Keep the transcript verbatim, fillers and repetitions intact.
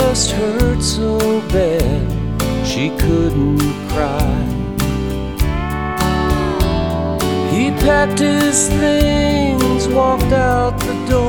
chest hurt so bad she couldn't cry. He packed his things, walked out the door.